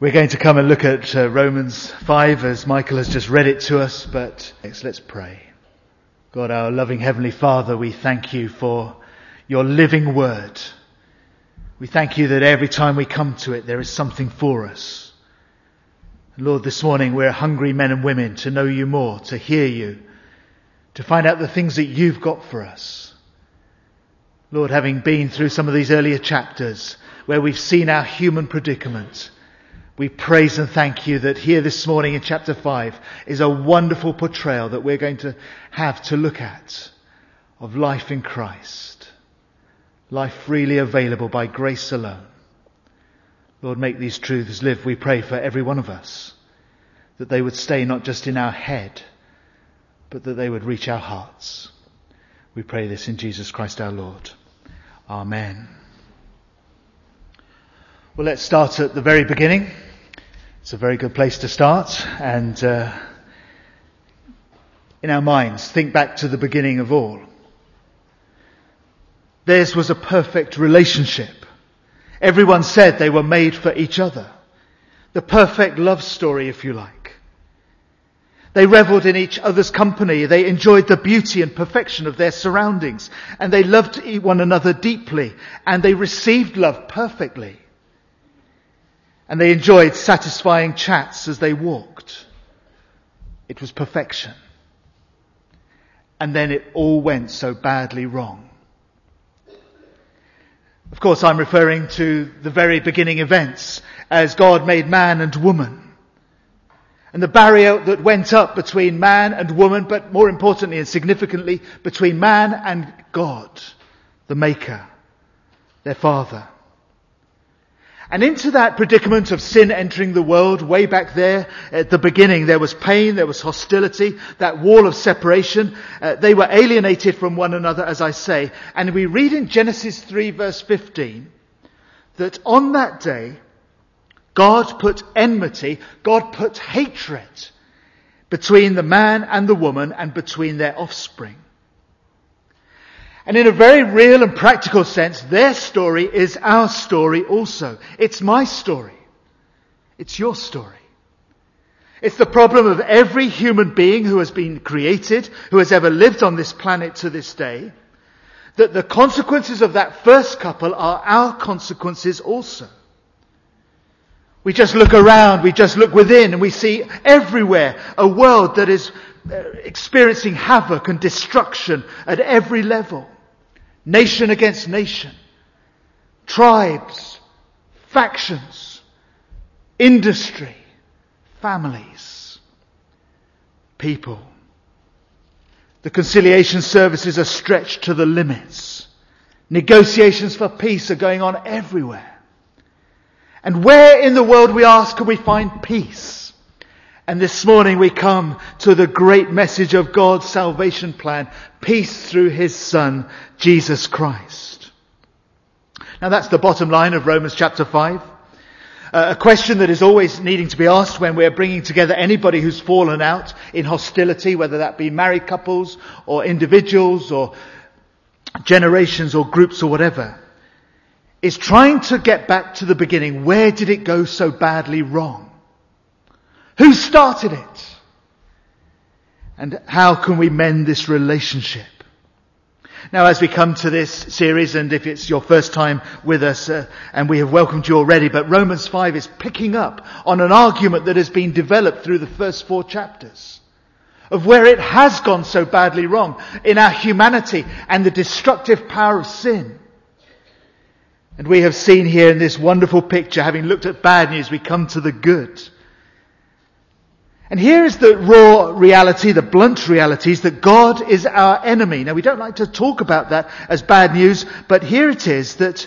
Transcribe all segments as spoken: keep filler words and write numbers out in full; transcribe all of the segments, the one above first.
We're going to come and look at uh, Romans five as Michael has just read it to us, but next, let's pray. God, our loving Heavenly Father, we thank you for your living word. We thank you that every time we come to it, there is something for us. Lord, this morning we're hungry men and women to know you more, to hear you, to find out the things that you've got for us. Lord, having been through some of these earlier chapters where we've seen our human predicament, we praise and thank you that here this morning in chapter five is a wonderful portrayal that we're going to have to look at of life in Christ. Life freely available by grace alone. Lord, make these truths live, we pray, for every one of us. That they would stay not just in our head, but that they would reach our hearts. We pray this in Jesus Christ our Lord. Amen. Well, let's start at the very beginning. It's a very good place to start. And uh, in our minds, think back to the beginning of all. Theirs was a perfect relationship. Everyone said they were made for each other. The perfect love story, if you like. They revelled in each other's company. They enjoyed the beauty and perfection of their surroundings. And they loved one another deeply. And they received love perfectly. And they enjoyed satisfying chats as they walked. It was perfection. And then it all went so badly wrong. Of course, I'm referring to the very beginning events as God made man and woman. And the barrier that went up between man and woman, but more importantly and significantly, between man and God, the Maker, their Father. And into that predicament of sin entering the world, way back there at the beginning, there was pain, there was hostility, that wall of separation. Uh, they were alienated from one another, as I say. And we read in Genesis three verse fifteen that on that day, God put enmity, God put hatred between the man and the woman and between their offspring. And in a very real and practical sense, their story is our story also. It's my story. It's your story. It's the problem of every human being who has been created, who has ever lived on this planet to this day, that the consequences of that first couple are our consequences also. We just look around, we just look within, and we see everywhere a world that is experiencing havoc and destruction at every level. Nation against nation. Tribes. Factions. Industry. Families. People. The conciliation services are stretched to the limits. Negotiations for peace are going on everywhere. And where in the world, we ask, can we find peace? And this morning we come to the great message of God's salvation plan. Peace through His Son, Jesus Christ. Now that's the bottom line of Romans chapter five. Uh, a question that is always needing to be asked when we're bringing together anybody who's fallen out in hostility, whether that be married couples or individuals or generations or groups or whatever, is trying to get back to the beginning. Where did it go so badly wrong? Who started it? And how can we mend this relationship? Now, as we come to this series, and if it's your first time with us, uh, and we have welcomed you already, but Romans five is picking up on an argument that has been developed through the first four chapters of where it has gone so badly wrong in our humanity and the destructive power of sin. And we have seen here in this wonderful picture, having looked at bad news, we come to the good. And here is the raw reality, the blunt reality, is that God is our enemy. Now, we don't like to talk about that as bad news, but here it is that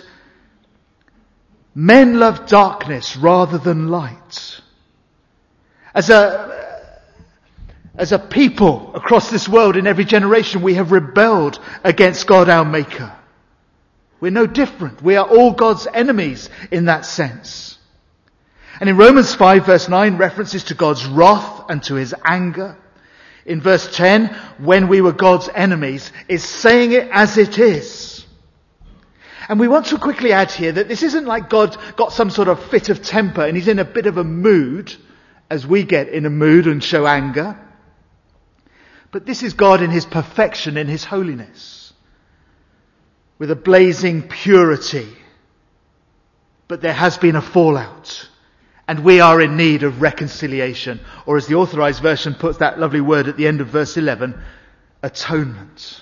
men love darkness rather than light. As a, as a people across this world in every generation, we have rebelled against God our Maker. We're no different. We are all God's enemies in that sense. And in Romans five verse nine, references to God's wrath and to His anger. In verse ten, when we were God's enemies, is saying it as it is. And we want to quickly add here that this isn't like God got some sort of fit of temper and he's in a bit of a mood, as we get in a mood and show anger. But this is God in his perfection, in his holiness, with a blazing purity. But there has been a fallout, and we are in need of reconciliation, or as the Authorized Version puts that lovely word at the end of verse eleven, atonement.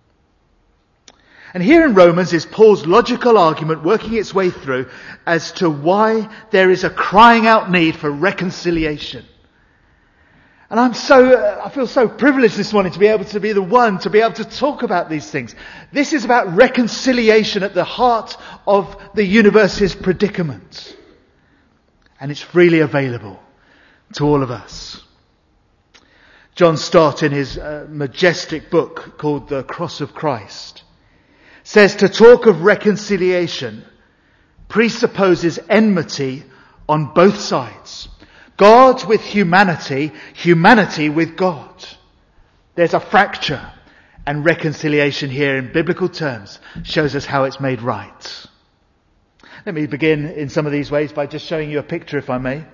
And here in Romans is Paul's logical argument working its way through as to why there is a crying out need for reconciliation. And I'm so, I feel so privileged this morning to be able to be the one to be able to talk about these things. This is about reconciliation at the heart of the universe's predicament. And it's freely available to all of us. John Stott, in his uh, majestic book called The Cross of Christ, says to talk of reconciliation presupposes enmity on both sides. God with humanity, humanity with God. There's a fracture, and reconciliation here in biblical terms shows us how it's made right. Let me begin in some of these ways by just showing you a picture, if I may.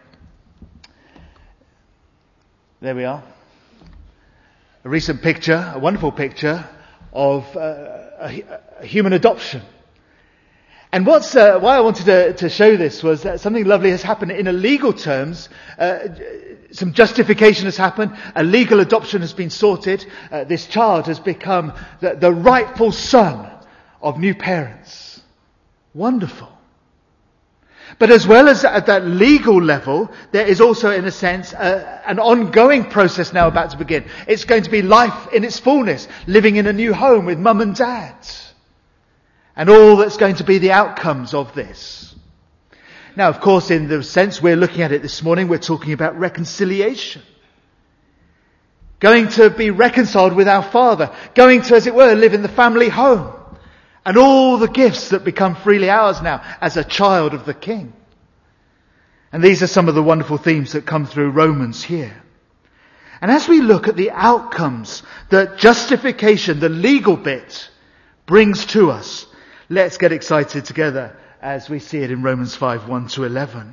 There we are. A recent picture, a wonderful picture of uh, a, a human adoption. And what's uh, why I wanted to, to show this was that something lovely has happened in a legal terms. Uh, some justification has happened. A legal adoption has been sorted. Uh, this child has become the, the rightful son of new parents. Wonderful. But as well as at that legal level, there is also, in a sense, uh, an ongoing process now about to begin. It's going to be life in its fullness, living in a new home with mum and dad. And all that's going to be the outcomes of this. Now, of course, in the sense we're looking at it this morning, we're talking about reconciliation. Going to be reconciled with our Father. Going to, as it were, live in the family home. And all the gifts that become freely ours now as a child of the King. And these are some of the wonderful themes that come through Romans here. And as we look at the outcomes that justification, the legal bit, brings to us, let's get excited together as we see it in Romans five, one to eleven.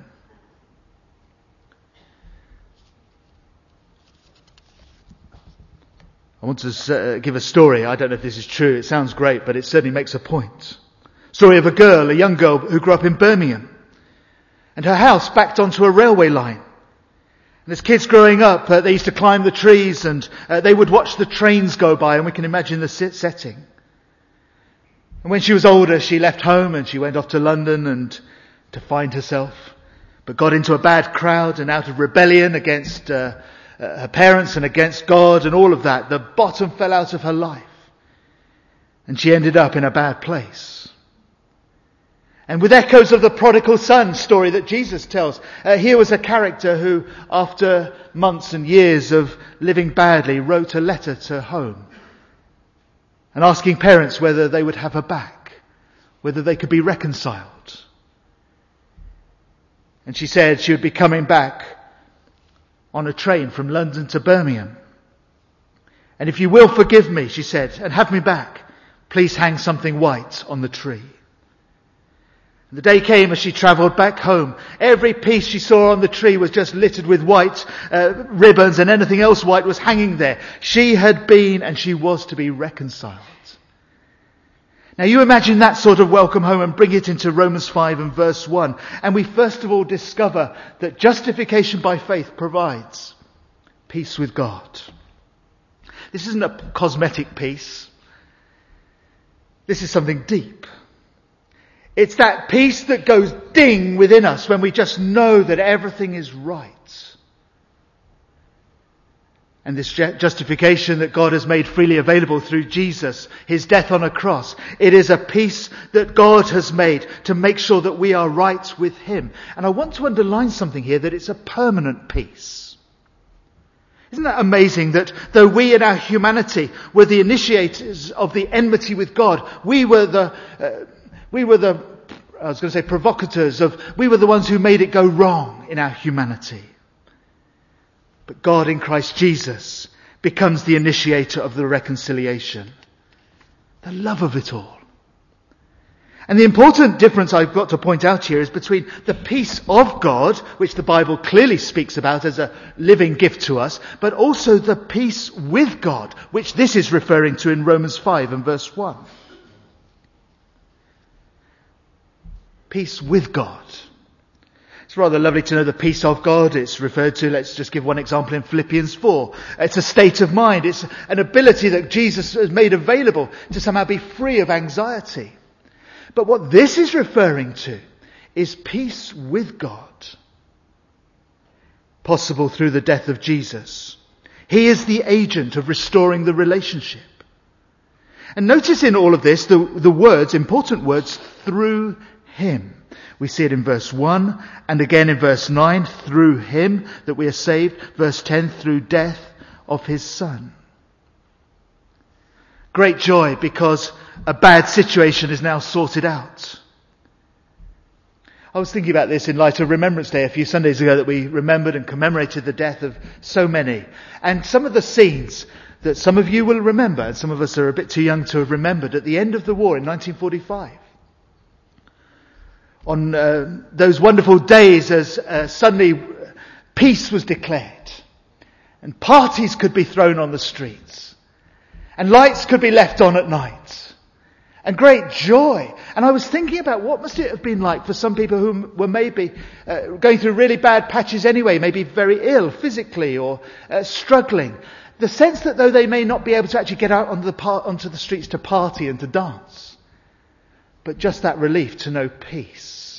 I want to uh, give a story. I don't know if this is true. It sounds great, but it certainly makes a point. Story of a girl, a young girl who grew up in Birmingham. And her house backed onto a railway line. And as kids growing up, uh, they used to climb the trees and uh, they would watch the trains go by, and we can imagine the setting. And when she was older, she left home and she went off to London and to find herself, but got into a bad crowd, and out of rebellion against uh, uh, her parents and against God and all of that, the bottom fell out of her life. And she ended up in a bad place. And with echoes of the prodigal son story that Jesus tells, uh, here was a character who, after months and years of living badly, wrote a letter to home. And asking parents whether they would have her back, whether they could be reconciled. And she said she would be coming back on a train from London to Birmingham. And if you will forgive me, she said, and have me back, please hang something white on the tree. And the day came as she travelled back home. Every piece she saw on the tree was just littered with white uh, ribbons, and anything else white was hanging there. She had been and she was to be reconciled. Now you imagine that sort of welcome home and bring it into Romans five and verse one. And we first of all discover that justification by faith provides peace with God. This isn't a cosmetic peace. This is something deep. It's that peace that goes ding within us when we just know that everything is right. And this justification that God has made freely available through Jesus, his death on a cross, it is a peace that God has made to make sure that we are right with him. And I want to underline something here, that it's a permanent peace. Isn't that amazing that though we in our humanity were the initiators of the enmity with God, we were the, uh, we were the, I was going to say provocateurs of, we were the ones who made it go wrong in our humanity. But God in Christ Jesus becomes the initiator of the reconciliation. The love of it all. And the important difference I've got to point out here is between the peace of God, which the Bible clearly speaks about as a living gift to us, but also the peace with God, which this is referring to in Romans five and verse one. Peace with God. It's rather lovely to know the peace of God. It's referred to, let's just give one example in Philippians four. It's a state of mind. It's an ability that Jesus has made available to somehow be free of anxiety. But what this is referring to is peace with God, possible through the death of Jesus. He is the agent of restoring the relationship. And notice in all of this the, the words, important words, through Him. We see it in verse one and again in verse nine, through Him that we are saved. Verse ten, through death of His Son. Great joy because a bad situation is now sorted out. I was thinking about this in light of Remembrance Day a few Sundays ago, that we remembered and commemorated the death of so many. And some of the scenes that some of you will remember, and some of us are a bit too young to have remembered, at the end of the war in nineteen forty-five. On uh, those wonderful days as uh, suddenly peace was declared and parties could be thrown on the streets. And lights could be left on at night. And great joy. And I was thinking about what must it have been like for some people who were maybe uh, going through really bad patches anyway, maybe very ill physically or uh, struggling. The sense that though they may not be able to actually get out onto the, par- onto the streets to party and to dance, but just that relief to know peace.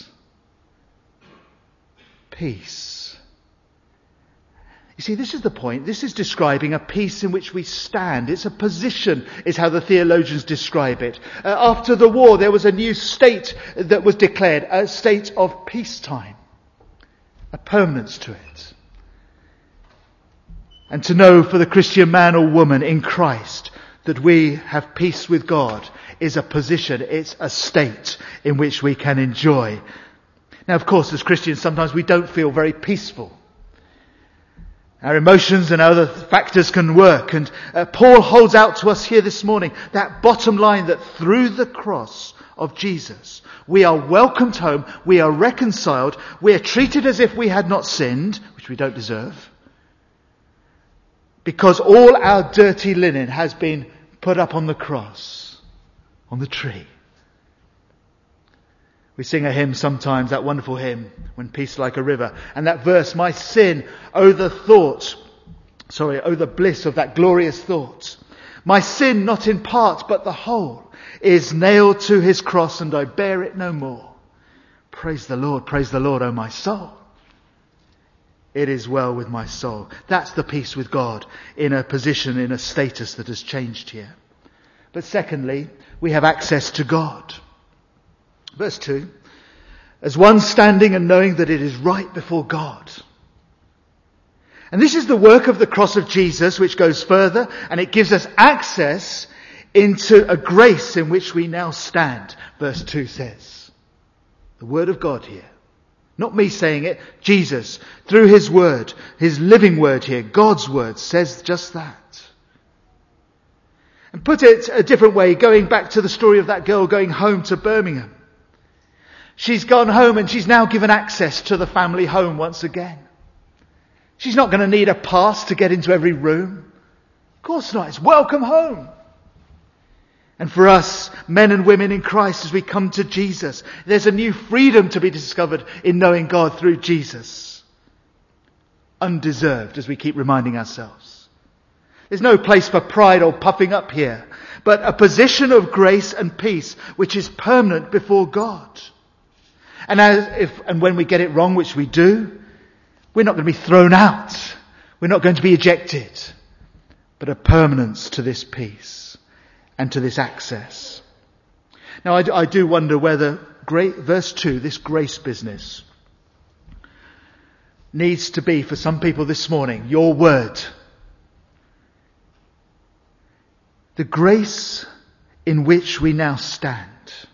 Peace. You see, this is the point. This is describing a peace in which we stand. It's a position, is how the theologians describe it. Uh, after the war, there was a new state that was declared, a state of peacetime, a permanence to it. And to know for the Christian man or woman in Christ that we have peace with God is a position, it's a state in which we can enjoy. Now, of course, as Christians, sometimes we don't feel very peaceful. Our emotions and other factors can work. And uh, Paul holds out to us here this morning that bottom line that through the cross of Jesus, we are welcomed home, we are reconciled, we are treated as if we had not sinned, which we don't deserve, because all our dirty linen has been put up on the cross, on the tree. We sing a hymn sometimes, that wonderful hymn, When Peace Like a River. And that verse, my sin, oh the thought, sorry, oh the bliss of that glorious thought. My sin, not in part, but the whole, is nailed to His cross and I bear it no more. Praise the Lord, praise the Lord, oh my soul. It is well with my soul. That's the peace with God in a position, in a status that has changed here. But secondly, we have access to God. Verse two, as one standing and knowing that it is right before God. And this is the work of the cross of Jesus, which goes further, and it gives us access into a grace in which we now stand. Verse two says, the word of God here. Not me saying it, Jesus, through His word, His living word here, God's word, says just that. And put it a different way, going back to the story of that girl going home to Birmingham. She's gone home and she's now given access to the family home once again. She's not going to need a pass to get into every room. Of course not. It's welcome home. And for us, men and women in Christ, as we come to Jesus, there's a new freedom to be discovered in knowing God through Jesus. Undeserved, as we keep reminding ourselves. There's no place for pride or puffing up here, but a position of grace and peace which is permanent before God. And as if, and when we get it wrong, which we do, we're not going to be thrown out. We're not going to be ejected. But a permanence to this peace and to this access. Now, I, I do wonder whether, great, verse two, this grace business, needs to be for some people this morning, your word. The grace in which we now stand.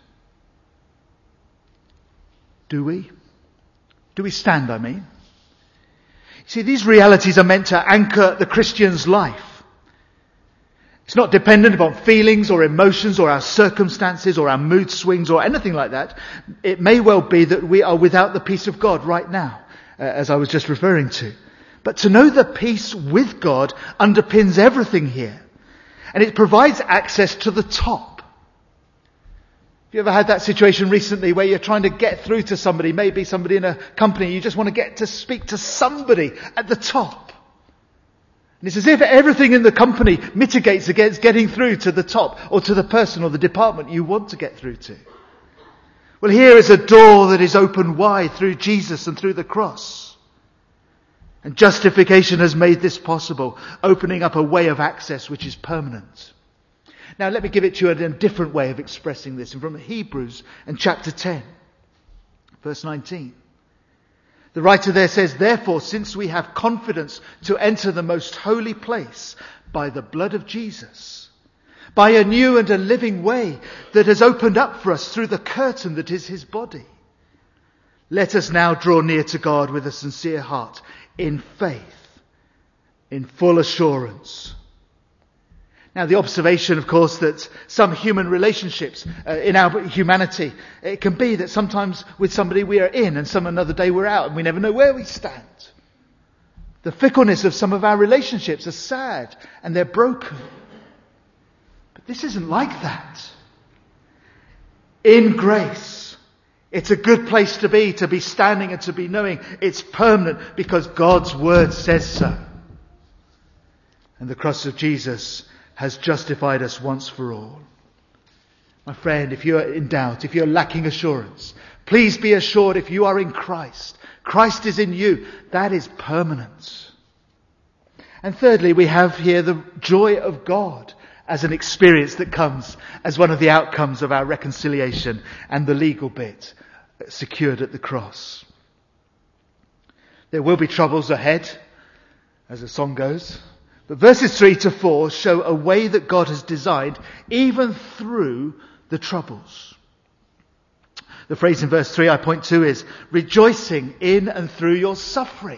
Do we? Do we stand, I mean? See, these realities are meant to anchor the Christian's life. It's not dependent upon feelings or emotions or our circumstances or our mood swings or anything like that. It may well be that we are without the peace of God right now, uh, as I was just referring to. But to know the peace with God underpins everything here. And it provides access to the top. Have you ever had that situation recently where you're trying to get through to somebody, maybe somebody in a company, you just want to get to speak to somebody at the top? And it's as if everything in the company mitigates against getting through to the top or to the person or the department you want to get through to. Well, here is a door that is opened wide through Jesus and through the cross. And justification has made this possible, opening up a way of access which is permanent. Now let me give it to you in a different way of expressing this, from Hebrews and chapter ten, verse nineteen. The writer there says, therefore, since we have confidence to enter the most holy place by the blood of Jesus, by a new and a living way that has opened up for us through the curtain that is his body, let us now draw near to God with a sincere heart, in faith, in full assurance. Now, the observation, of course, that some human relationships uh, in our humanity, it can be that sometimes with somebody we are in and some another day we're out and we never know where we stand. The fickleness of some of our relationships are sad and they're broken. But this isn't like that. In grace, it's a good place to be, to be standing and to be knowing it's permanent because God's word says so. And the cross of Jesus has justified us once for all. My friend, if you're in doubt, if you're lacking assurance, please be assured if you are in Christ, Christ is in you, that is permanent. And thirdly, we have here the joy of God as an experience that comes as one of the outcomes of our reconciliation and the legal bit secured at the cross. There will be troubles ahead, as the song goes. But verses three to four show a way that God has designed even through the troubles. The phrase in verse three I point to is rejoicing in and through your suffering.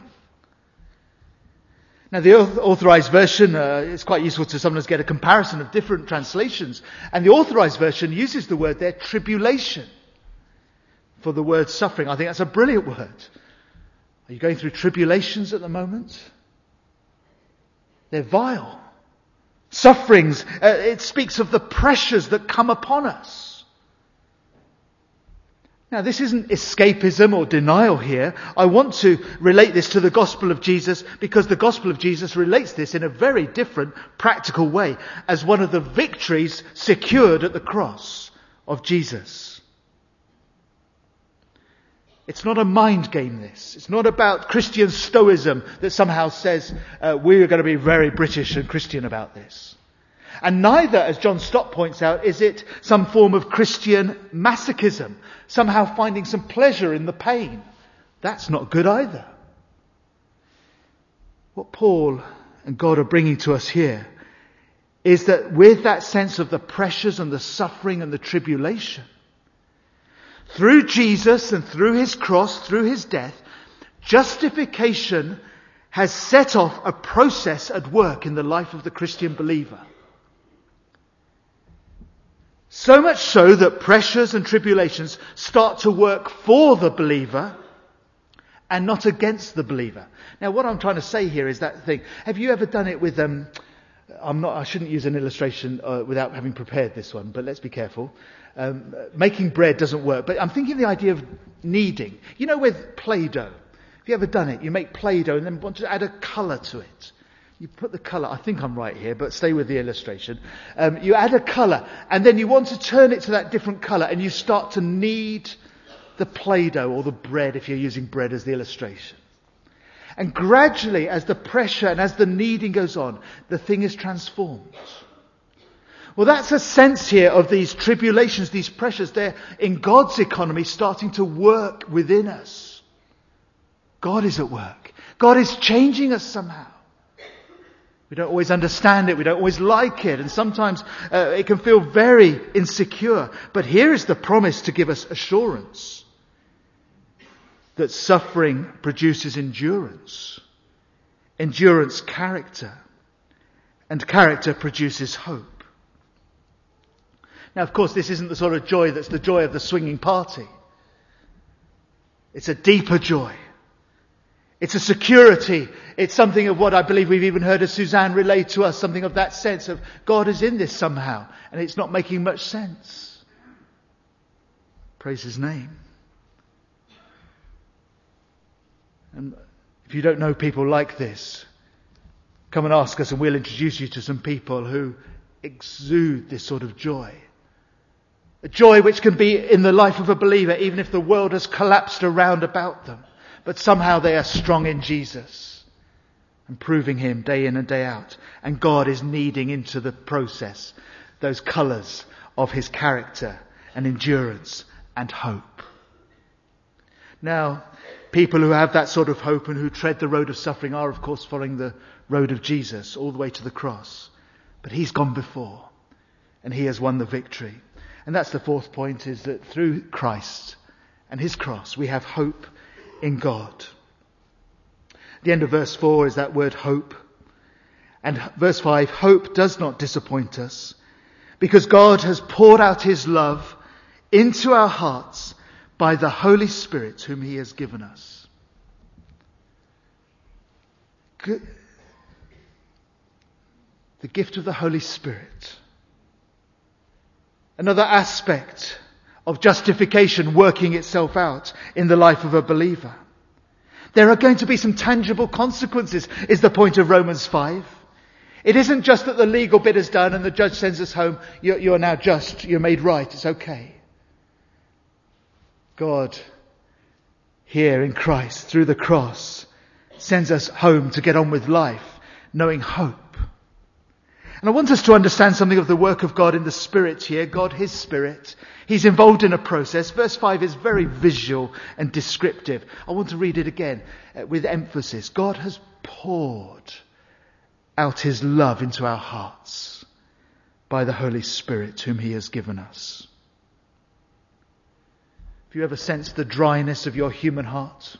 Now the authorized version uh, is quite useful to sometimes get a comparison of different translations. And the authorized version uses the word there, tribulation, for the word suffering. I think that's a brilliant word. Are you going through tribulations at the moment? They're vile. Sufferings, uh, it speaks of the pressures that come upon us. Now, this isn't escapism or denial here. I want to relate this to the gospel of Jesus because the gospel of Jesus relates this in a very different, practical way as one of the victories secured at the cross of Jesus. It's not a mind game, this. It's not about Christian stoicism that somehow says uh, we're going to be very British and Christian about this. And neither, as John Stott points out, is it some form of Christian masochism, somehow finding some pleasure in the pain. That's not good either. What Paul and God are bringing to us here is that with that sense of the pressures and the suffering and the tribulation, through Jesus and through his cross, through his death, justification has set off a process at work in the life of the Christian believer. So much so that pressures and tribulations start to work for the believer and not against the believer. Now what I'm trying to say here is that thing. Have you ever done it with, um, I'm not, I shouldn't use an illustration uh, without having prepared this one, but let's be careful. Um, making bread doesn't work, but I'm thinking the idea of kneading. You know, with Play-Doh. Have you ever done it? You make Play-Doh and then want to add a colour to it. You put the colour, I think I'm right here, but stay with the illustration. Um, you add a colour and then you want to turn it to that different colour and you start to knead the Play-Doh or the bread if you're using bread as the illustration. And gradually, as the pressure and as the kneading goes on, the thing is transformed. Well, that's a sense here of these tribulations, these pressures. They're in God's economy starting to work within us. God is at work. God is changing us somehow. We don't always understand it. We don't always like it. And sometimes uh, it can feel very insecure. But here is the promise to give us assurance that suffering produces endurance. Endurance, character. And character produces hope. Now, of course, this isn't the sort of joy that's the joy of the swinging party. It's a deeper joy. It's a security. It's something of what I believe we've even heard of Suzanne relate to us, something of that sense of God is in this somehow, and it's not making much sense. Praise his name. And if you don't know people like this, come and ask us and we'll introduce you to some people who exude this sort of joy. A joy which can be in the life of a believer even if the world has collapsed around about them. But somehow they are strong in Jesus and proving him day in and day out. And God is kneading into the process those colours of his character and endurance and hope. Now, people who have that sort of hope and who tread the road of suffering are, of course, following the road of Jesus all the way to the cross. But he's gone before and he has won the victory. And that's the fourth point, is that through Christ and his cross, we have hope in God. The end of verse four is that word hope. And verse five, hope does not disappoint us because God has poured out his love into our hearts by the Holy Spirit whom he has given us. The gift of the Holy Spirit. Another aspect of justification working itself out in the life of a believer. There are going to be some tangible consequences, is the point of Romans five. It isn't just that the legal bit is done and the judge sends us home. You're, you're now just, you're made right, it's okay. God, here in Christ, through the cross, sends us home to get on with life, knowing hope. And I want us to understand something of the work of God in the Spirit here. God, his Spirit. He's involved in a process. Verse five is very visual and descriptive. I want to read it again uh, with emphasis. God has poured out his love into our hearts by the Holy Spirit whom he has given us. Have you ever sensed the dryness of your human heart?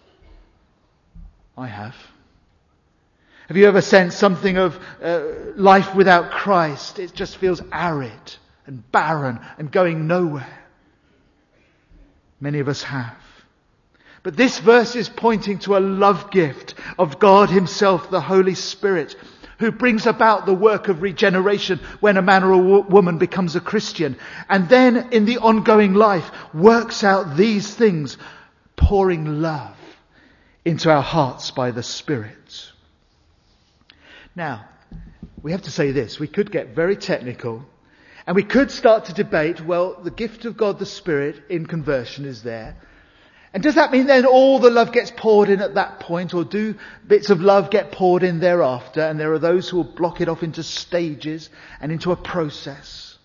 I have. Have you ever sensed something of uh, life without Christ? It just feels arid and barren and going nowhere. Many of us have. But this verse is pointing to a love gift of God himself, the Holy Spirit, who brings about the work of regeneration when a man or a wo- woman becomes a Christian. And then in the ongoing life works out these things, pouring love into our hearts by the Spirit. Now, we have to say this. We could get very technical and we could start to debate, well, the gift of God the Spirit in conversion is there. And does that mean then all the love gets poured in at that point, or do bits of love get poured in thereafter? And there are those who will block it off into stages and into a process.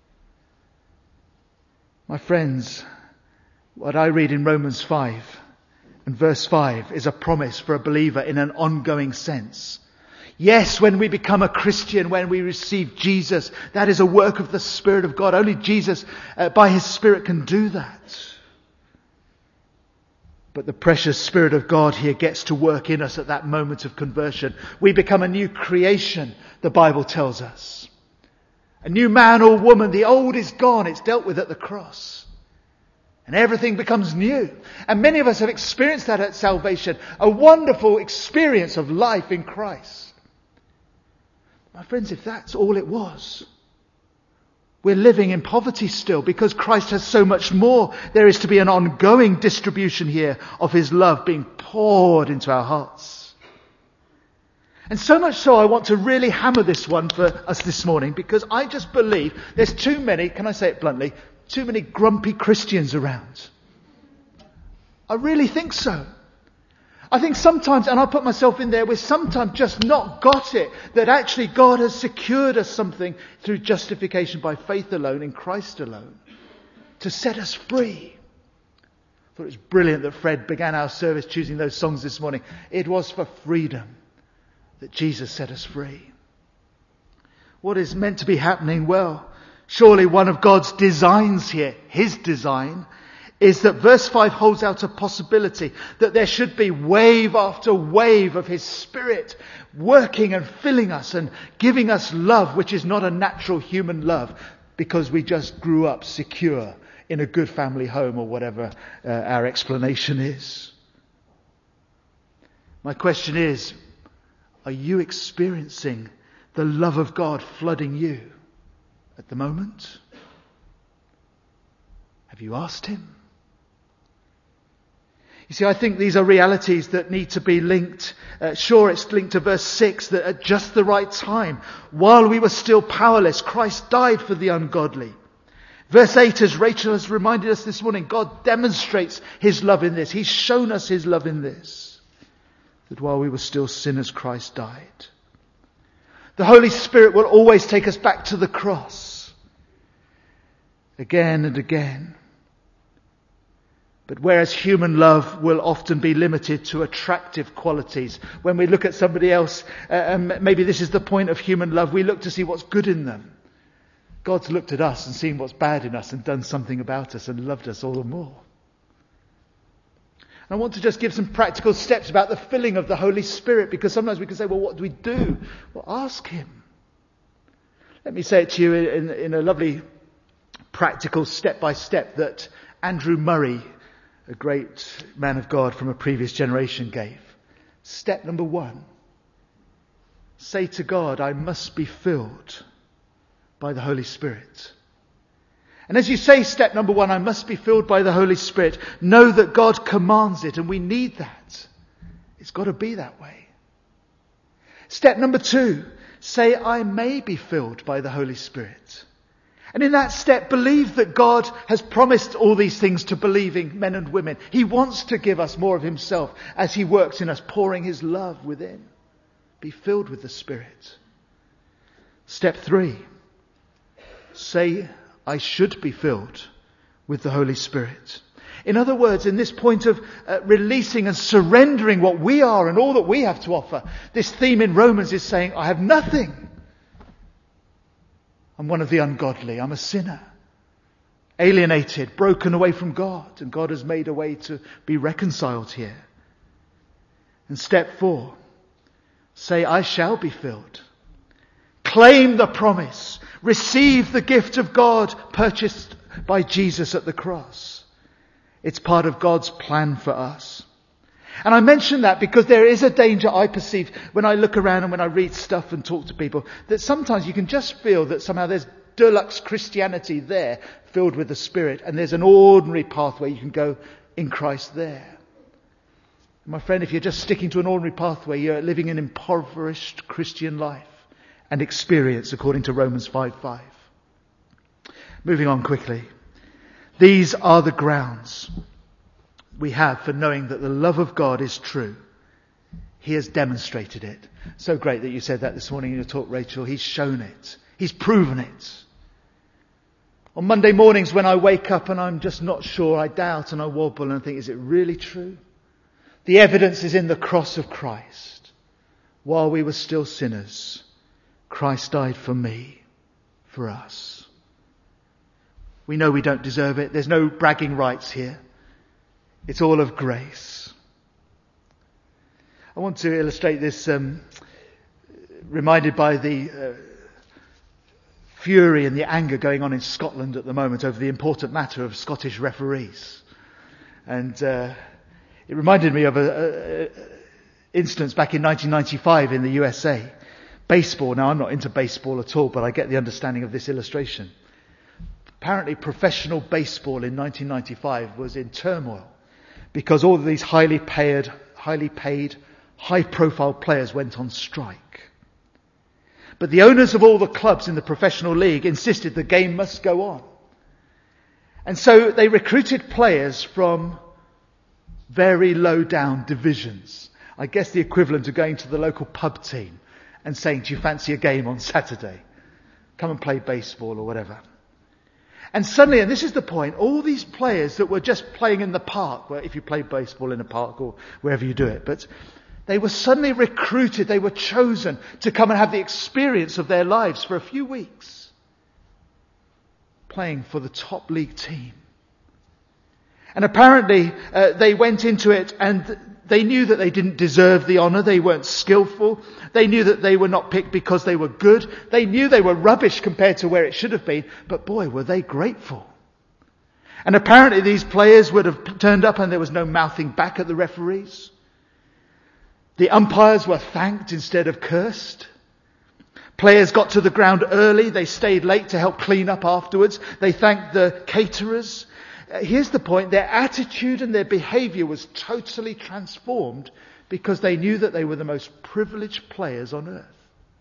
My friends, what I read in Romans five and verse five is a promise for a believer in an ongoing sense. Yes, when we become a Christian, when we receive Jesus, that is a work of the Spirit of God. Only Jesus, uh, by his Spirit, can do that. But the precious Spirit of God here gets to work in us at that moment of conversion. We become a new creation, the Bible tells us. A new man or woman. The old is gone. It's dealt with at the cross. And everything becomes new. And many of us have experienced that at salvation. A wonderful experience of life in Christ. My friends, if that's all it was, we're living in poverty still, because Christ has so much more. There is to be an ongoing distribution here of his love being poured into our hearts. And so much so I want to really hammer this one for us this morning, because I just believe there's too many, can I say it bluntly, too many grumpy Christians around. I really think so. I think sometimes, and I put myself in there, we've sometimes just not got it, that actually God has secured us something through justification by faith alone, in Christ alone, to set us free. I thought it was brilliant that Fred began our service choosing those songs this morning. It was for freedom that Jesus set us free. What is meant to be happening? Well, surely one of God's designs here, his design, is that verse five holds out a possibility that there should be wave after wave of his Spirit working and filling us and giving us love, which is not a natural human love because we just grew up secure in a good family home or whatever uh, our explanation is. My question is, are you experiencing the love of God flooding you at the moment? Have you asked him? You see, I think these are realities that need to be linked. Uh, sure, it's linked to verse six, that at just the right time, while we were still powerless, Christ died for the ungodly. Verse eight, as Rachel has reminded us this morning, God demonstrates his love in this. He's shown us his love in this. That while we were still sinners, Christ died. The Holy Spirit will always take us back to the cross. Again and again. But whereas human love will often be limited to attractive qualities, when we look at somebody else, uh, and maybe this is the point of human love, we look to see what's good in them. God's looked at us and seen what's bad in us and done something about us and loved us all the more. And I want to just give some practical steps about the filling of the Holy Spirit, because sometimes we can say, well, what do we do? Well, ask him. Let me say it to you in, in a lovely practical step-by-step that Andrew Murray, a great man of God from a previous generation, gave. Step number one. Say to God, I must be filled by the Holy Spirit. And as you say step number one, I must be filled by the Holy Spirit, know that God commands it, and we need that. It's got to be that way. Step number two, say I may be filled by the Holy Spirit. And in that step, believe that God has promised all these things to believing men and women. He wants to give us more of himself as he works in us, pouring his love within. Be filled with the Spirit. Step three, say, I should be filled with the Holy Spirit. In other words, in this point of uh, releasing and surrendering what we are and all that we have to offer, this theme in Romans is saying, I have nothing. I'm one of the ungodly. I'm a sinner. Alienated, broken away from God. And God has made a way to be reconciled here. And step four, say, I shall be filled. Claim the promise. Receive the gift of God purchased by Jesus at the cross. It's part of God's plan for us. And I mention that because there is a danger I perceive when I look around and when I read stuff and talk to people, that sometimes you can just feel that somehow there's deluxe Christianity there filled with the Spirit, and there's an ordinary pathway you can go in Christ there. My friend, if you're just sticking to an ordinary pathway, you're living an impoverished Christian life and experience according to Romans five five. Moving on quickly. These are the grounds we have for knowing that the love of God is true. He has demonstrated it. So great that you said that this morning in your talk, Rachel. He's shown it. He's proven it. On Monday mornings when I wake up and I'm just not sure, I doubt and I wobble and I think, is it really true? The evidence is in the cross of Christ. While we were still sinners, Christ died for me, for us. We know we don't deserve it. There's no bragging rights here. It's all of grace. I want to illustrate this, um, reminded by the uh, fury and the anger going on in Scotland at the moment over the important matter of Scottish referees. And uh, it reminded me of an instance back in nineteen ninety-five in the U S A. Baseball. Now, I'm not into baseball at all, but I get the understanding of this illustration. Apparently, professional baseball in nineteen ninety-five was in turmoil because all of these highly paid, highly paid, high-profile players went on strike. But the owners of all the clubs in the professional league insisted the game must go on. And so they recruited players from very low-down divisions. I guess the equivalent of going to the local pub team and saying, do you fancy a game on Saturday? Come and play baseball or whatever. And suddenly, and this is the point, all these players that were just playing in the park, where if you play baseball in a park or wherever you do it, but they were suddenly recruited, they were chosen to come and have the experience of their lives for a few weeks, playing for the top league team. And apparently uh, they went into it and they knew that they didn't deserve the honour. They weren't skillful. They knew that they were not picked because they were good. They knew they were rubbish compared to where it should have been. But boy, were they grateful. And apparently these players would have turned up and there was no mouthing back at the referees. The umpires were thanked instead of cursed. Players got to the ground early. They stayed late to help clean up afterwards. They thanked the caterers. Here's the point. Their attitude and their behaviour was totally transformed because they knew that they were the most privileged players on earth.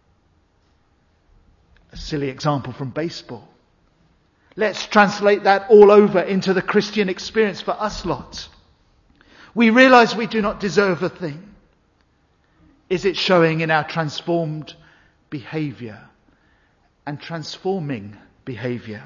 A silly example from baseball. Let's translate that all over into the Christian experience for us lot. We realise we do not deserve a thing. Is it showing in our transformed behaviour and transforming behaviour?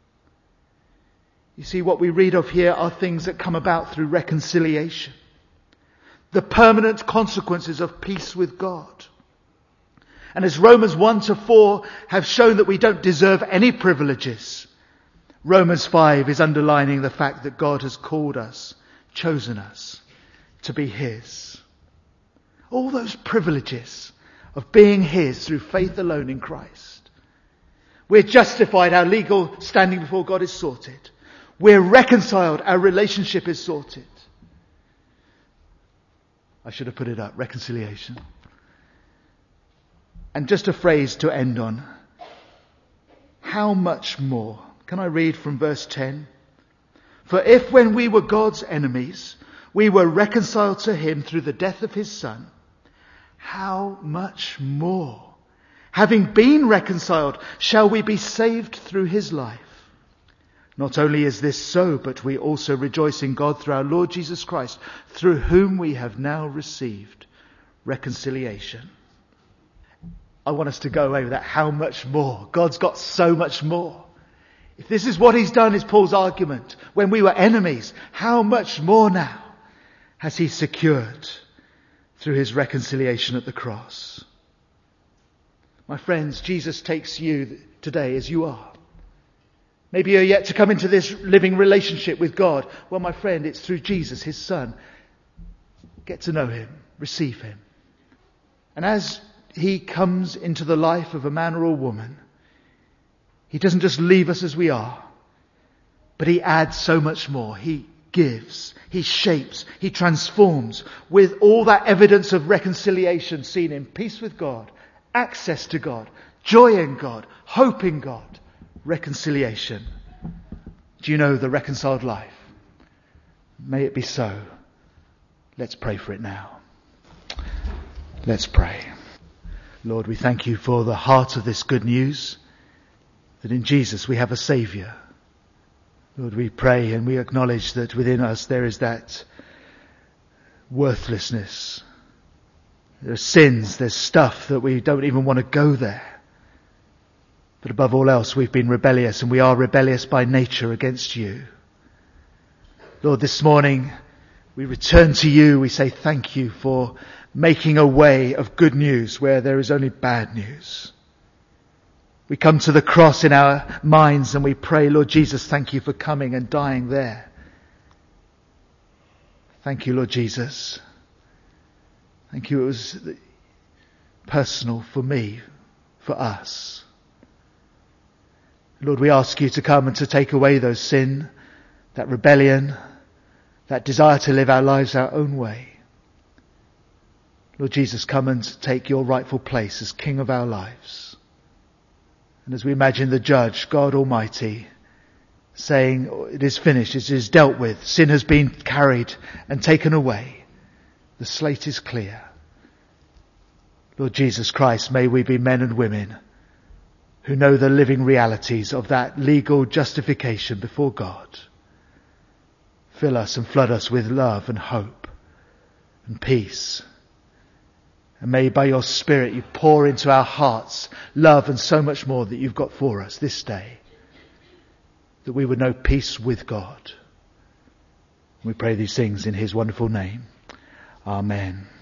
You see, what we read of here are things that come about through reconciliation. The permanent consequences of peace with God. And as Romans one to four have shown that we don't deserve any privileges, Romans five is underlining the fact that God has called us, chosen us to be His. All those privileges of being His through faith alone in Christ. We're justified, our legal standing before God is sorted. We're reconciled, our relationship is sorted. I should have put it up, reconciliation. And just a phrase to end on. How much more? Can I read from verse ten? For if when we were God's enemies, we were reconciled to Him through the death of His Son, how much more, having been reconciled, shall we be saved through His life? Not only is this so, but we also rejoice in God through our Lord Jesus Christ, through whom we have now received reconciliation. I want us to go away with that. How much more? God's got so much more. If this is what He's done, is Paul's argument, when we were enemies, how much more now has He secured through His reconciliation at the cross? My friends, Jesus takes you today as you are. Maybe you're yet to come into this living relationship with God. Well, my friend, it's through Jesus, His Son. Get to know Him. Receive Him. And as He comes into the life of a man or a woman, He doesn't just leave us as we are, but He adds so much more. He gives, He shapes, He transforms with all that evidence of reconciliation seen in peace with God, access to God, joy in God, hope in God. Reconciliation. Do you know the reconciled life? May it be so. Let's pray for it now. Let's pray. Lord, we thank You for the heart of this good news, that in Jesus we have a Saviour. Lord, we pray and we acknowledge that within us there is that worthlessness. There are sins, there's stuff that we don't even want to go there. But above all else, we've been rebellious, and we are rebellious by nature against You. Lord, this morning we return to You. We say thank You for making a way of good news where there is only bad news. We come to the cross in our minds and we pray, Lord Jesus, thank You for coming and dying there. Thank You, Lord Jesus. Thank You, it was personal for me, for us. Lord, we ask You to come and to take away those sin, that rebellion, that desire to live our lives our own way. Lord Jesus, come and take Your rightful place as King of our lives. And as we imagine the Judge, God Almighty, saying, it is finished, it is dealt with, sin has been carried and taken away, the slate is clear. Lord Jesus Christ, may we be men and women who know the living realities of that legal justification before God. Fill us and flood us with love and hope and peace. And may by Your Spirit You pour into our hearts love and so much more that You've got for us this day, that we would know peace with God. We pray these things in His wonderful name. Amen.